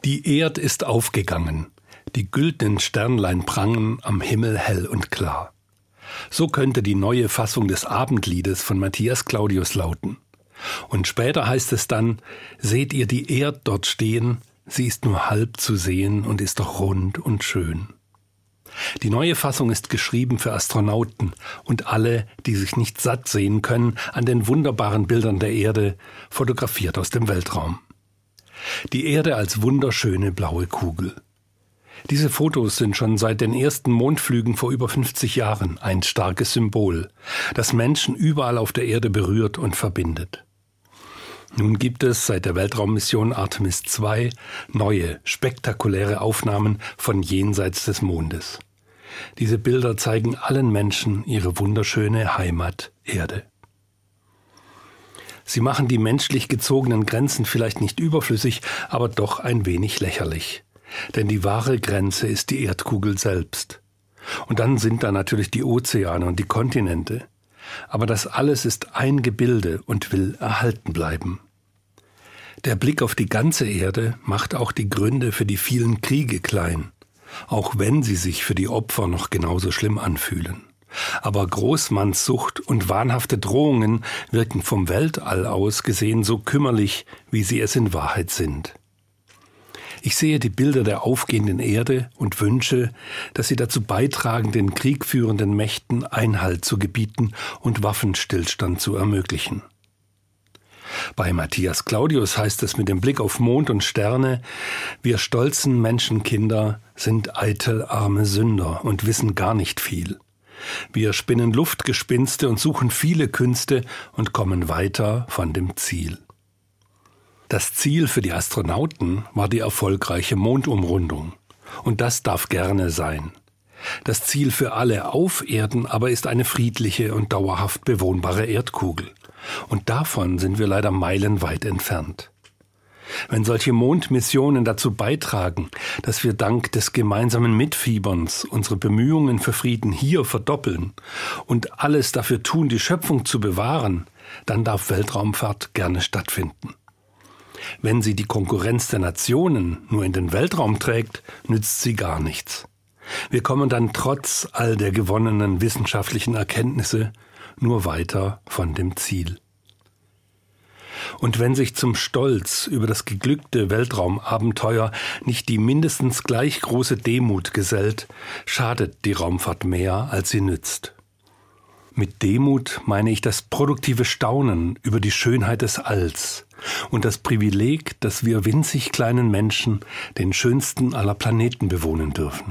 Die Erd ist aufgegangen, die güldenen Sternlein prangen am Himmel hell und klar. So könnte die neue Fassung des Abendliedes von Matthias Claudius lauten. Und später heißt es dann: Seht ihr die Erd dort stehen, sie ist nur halb zu sehen und ist doch rund und schön. Die neue Fassung ist geschrieben für Astronauten und alle, die sich nicht satt sehen können an den wunderbaren Bildern der Erde, fotografiert aus dem Weltraum. Die Erde als wunderschöne blaue Kugel. Diese Fotos sind schon seit den ersten Mondflügen vor über 50 Jahren ein starkes Symbol, das Menschen überall auf der Erde berührt und verbindet. Nun gibt es seit der Weltraummission Artemis II neue, spektakuläre Aufnahmen von jenseits des Mondes. Diese Bilder zeigen allen Menschen ihre wunderschöne Heimat Erde. Sie machen die menschlich gezogenen Grenzen vielleicht nicht überflüssig, aber doch ein wenig lächerlich. Denn die wahre Grenze ist die Erdkugel selbst. Und dann sind da natürlich die Ozeane und die Kontinente. Aber das alles ist ein Gebilde und will erhalten bleiben. Der Blick auf die ganze Erde macht auch die Gründe für die vielen Kriege klein, auch wenn sie sich für die Opfer noch genauso schlimm anfühlen. Aber Großmannssucht und wahnhafte Drohungen wirken vom Weltall aus gesehen so kümmerlich, wie sie es in Wahrheit sind. Ich sehe die Bilder der aufgehenden Erde und wünsche, dass sie dazu beitragen, den kriegführenden Mächten Einhalt zu gebieten und Waffenstillstand zu ermöglichen. Bei Matthias Claudius heißt es mit dem Blick auf Mond und Sterne: Wir stolzen Menschenkinder sind eitel arme Sünder und wissen gar nicht viel. Wir spinnen Luftgespinste und suchen viele Künste und kommen weiter von dem Ziel. Das Ziel für die Astronauten war die erfolgreiche Mondumrundung. Und das darf gerne sein. Das Ziel für alle auf Erden aber ist eine friedliche und dauerhaft bewohnbare Erdkugel. Und davon sind wir leider meilenweit entfernt. Wenn solche Mondmissionen dazu beitragen, dass wir dank des gemeinsamen Mitfieberns unsere Bemühungen für Frieden hier verdoppeln und alles dafür tun, die Schöpfung zu bewahren, dann darf Weltraumfahrt gerne stattfinden. Wenn sie die Konkurrenz der Nationen nur in den Weltraum trägt, nützt sie gar nichts. Wir kommen dann trotz all der gewonnenen wissenschaftlichen Erkenntnisse nur weiter von dem Ziel. Und wenn sich zum Stolz über das geglückte Weltraumabenteuer nicht die mindestens gleich große Demut gesellt, schadet die Raumfahrt mehr, als sie nützt. Mit Demut meine ich das produktive Staunen über die Schönheit des Alls und das Privileg, dass wir winzig kleinen Menschen den schönsten aller Planeten bewohnen dürfen.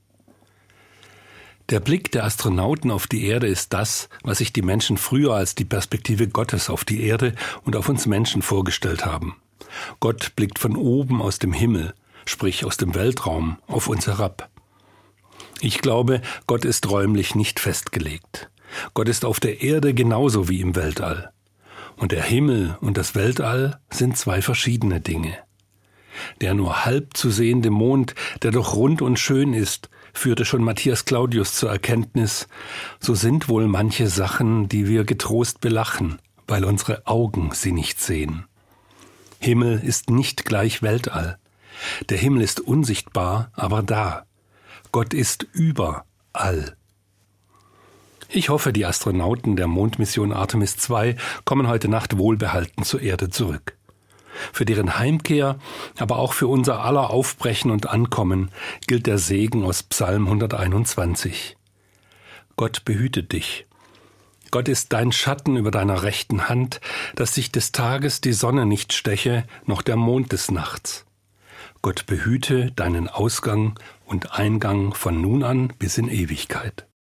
Der Blick der Astronauten auf die Erde ist das, was sich die Menschen früher als die Perspektive Gottes auf die Erde und auf uns Menschen vorgestellt haben. Gott blickt von oben aus dem Himmel, sprich aus dem Weltraum, auf uns herab. Ich glaube, Gott ist räumlich nicht festgelegt. Gott ist auf der Erde genauso wie im Weltall. Und der Himmel und das Weltall sind zwei verschiedene Dinge. Der nur halb zu sehende Mond, der doch rund und schön ist, führte schon Matthias Claudius zur Erkenntnis: So sind wohl manche Sachen, die wir getrost belachen, weil unsere Augen sie nicht sehen. Himmel ist nicht gleich Weltall. Der Himmel ist unsichtbar, aber da. Gott ist überall. Ich hoffe, die Astronauten der Mondmission Artemis II kommen heute Nacht wohlbehalten zur Erde zurück. Für deren Heimkehr, aber auch für unser aller Aufbrechen und Ankommen gilt der Segen aus Psalm 121. Gott behüte dich. Gott ist dein Schatten über deiner rechten Hand, dass sich des Tages die Sonne nicht steche, noch der Mond des Nachts. Gott behüte deinen Ausgang und Eingang von nun an bis in Ewigkeit.